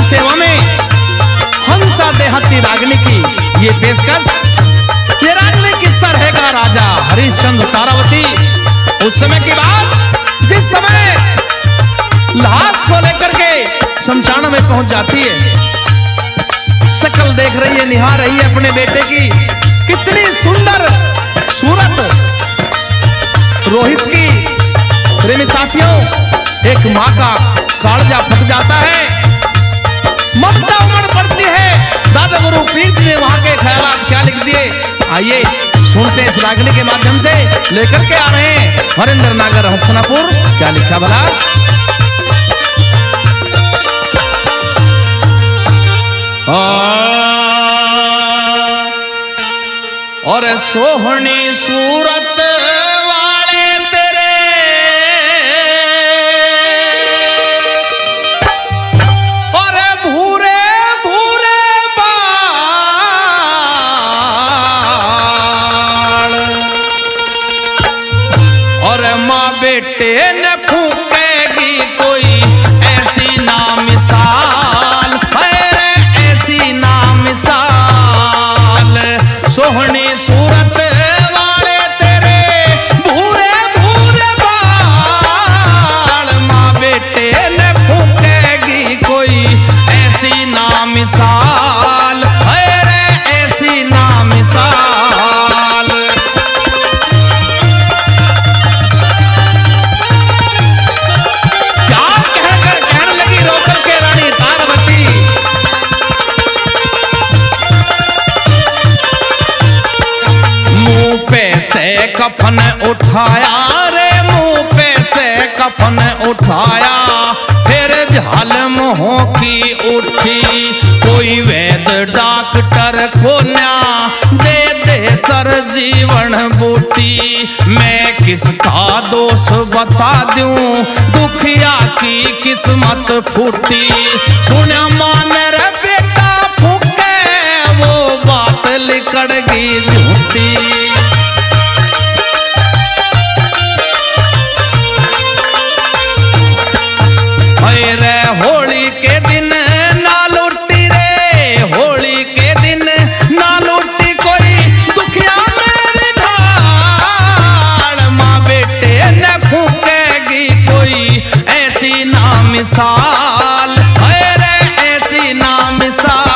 सेवा में हंसा देहाती रागनी की ये पेशकश। ये रागनी किस्सा रहेगा राजा हरिश्चंद्र तारावती उस समय की बात, जिस समय लाश को लेकर के शमशान में पहुंच जाती है। शक्ल देख रही है, निहार रही है अपने बेटे की, कितनी सुंदर सूरत। रोहित की प्रेमी साथियों, एक माँ का कालजा फट जाता है, ममता उमड़ पड़ती है। दादा गुरु पीर जी ने वहां के ख्यालात क्या लिख दिए, आइए सुनते हैं। इस रागनी के माध्यम से लेकर के आ रहे हैं हरिंद्र नागर हस्तनापुर, क्या लिखा भला। और सोहनी सूरत वाले तेरे, और भूरे भूरे बाल, और माँ बेटे न फूकेगी कोई ऐसी ना मिसाल, ऐसी ना मिसाल। सोहनी सूरत वाले तेरे भूरे भूरे बाल, माँ बेटे ने फूकेगी कोई ऐसी ना मिसाल, ऐसी ना मिसाल। क्या कहने लगी रोकर के रानी तारावती, मुंह पे से कफन उठाया रे, मुंह पे से कफन उठाया, फिर झालम हो की उठी, कोई वैद डॉक्टर को न्या दे दे सर जीवन बूटी। मैं किसका दोष बता दूं, दुखिया की किस्मत फूटी। सुना मान रे बेटा फूके, वो बात लिकड़ गई झूठी। रे होली के दिन ना लूटी रे, होली के दिन ना लूटी कोई दुखिया मेरी ढाल, माँ बेटे न फूकेगी कोई ऐसी ना मिसाल, रे ऐसी ना मिसाल।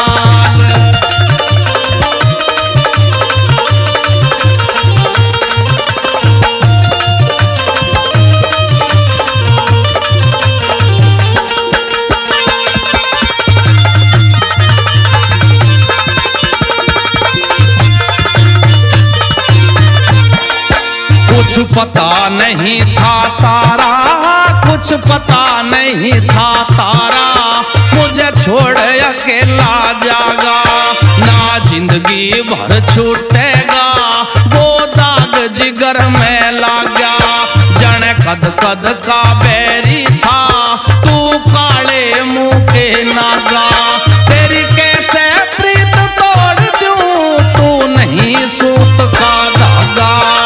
कुछ पता नहीं था तारा, कुछ पता नहीं था तारा, मुझे छोड़ अकेला जागा, ना जिंदगी भर छूटेगा, वो दाग जिगर में लागा। जन कद कद का बैरी था, तू काले मुंह के नागा, तेरी कैसे प्रीत तोड़ दूं, तू नहीं सूत का धागा।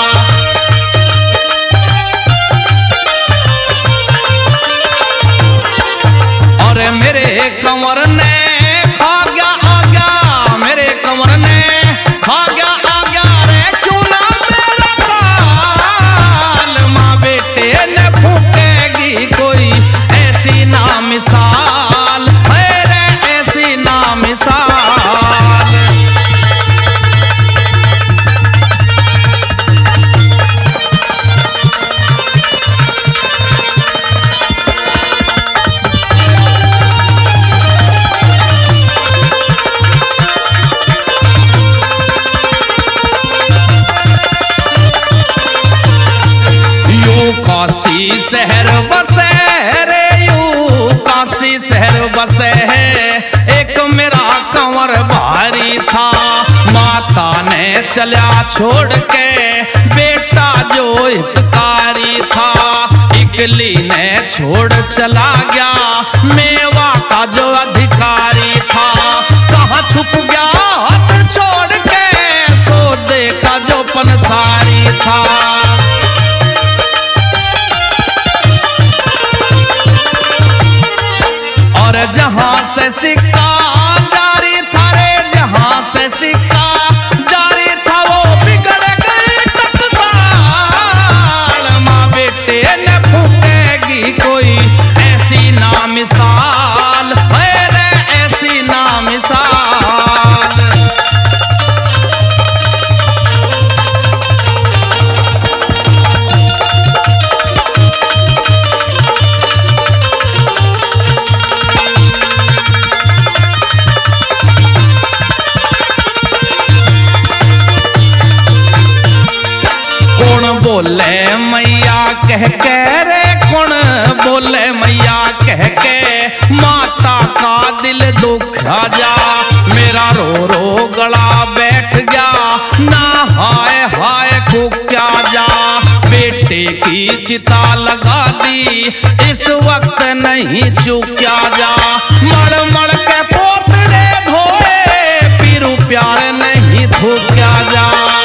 मेरे कंवर ने खा गया आ गया, मेरे कंवर ने खा गया आ गया रे चूना मेरा काल, माँ बेटे ने फूकेगी कोई ऐसी ना मिसाल, रे ऐसी ना मिसाल। काशी शहर बसे रे, यूं काशी शहर बसे है, एक मेरा कंवर भारी था, माता ने चला छोड़ के बेटा जो हितकारी था, इकली ने छोड़ चला गया मेवा का जो अधिकारी था, कहाँ छुप गया हाथ छोड़ के सौदे का जो पंसारी था। और जहां से सिक्का जारी था रे, जहां से सिक्का जारी था वो बिगड़ गई टकसाल। माँ बेटे न फूकेगी कोई ऐसी ना मिसाल, अरे ऐसी ना मिसाल। बोले मैया कह के रे, कौन बोले मैया कह के, माता का दिल दुखा जा, मेरा रो रो गला बैठ गया, ना हाय हाय को क्या जा। बेटे की चिता लगा दी, इस वक्त नहीं चूक्या जा, मड़ मड़ के पोतड़े धोए, पीरू प्यार नहीं थूक्या जा।